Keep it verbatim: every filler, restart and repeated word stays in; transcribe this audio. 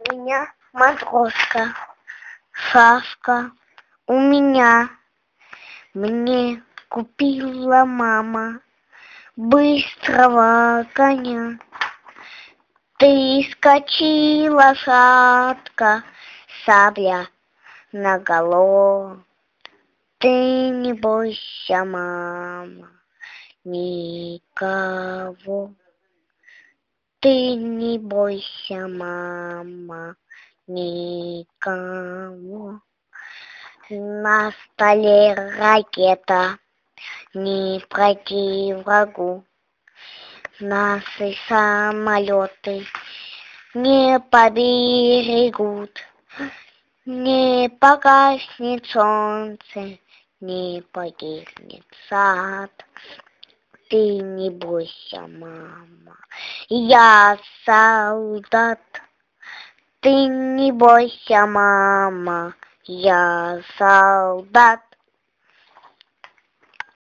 меня матроска, Сашка у меня. Мне купила мама быстрого коня. Ты скачи, лошадка, сабля наголо. Ты не бойся, мама, никого. Ты не бойся, мама, никого. На столе ракета, не пройти врагу. Наши самолеты не поберегут, не погаснет солнце, не погибнет сад. Ты не бойся, мама, я солдат. Ты не бойся, мама, я солдат.